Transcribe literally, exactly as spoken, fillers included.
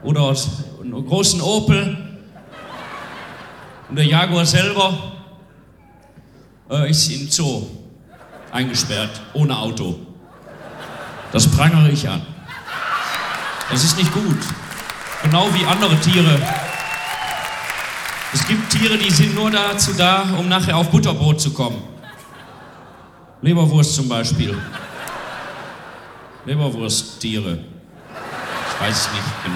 oder einen großen Opel und der Jaguar selber äh, ist im Zoo eingesperrt, ohne Auto. Das prangere ich an. Das ist nicht gut. Genau wie andere Tiere. Es gibt Tiere, die sind nur dazu da, um nachher auf Butterbrot zu kommen. Leberwurst zum Beispiel. Leberwursttiere. Ich weiß es nicht genau.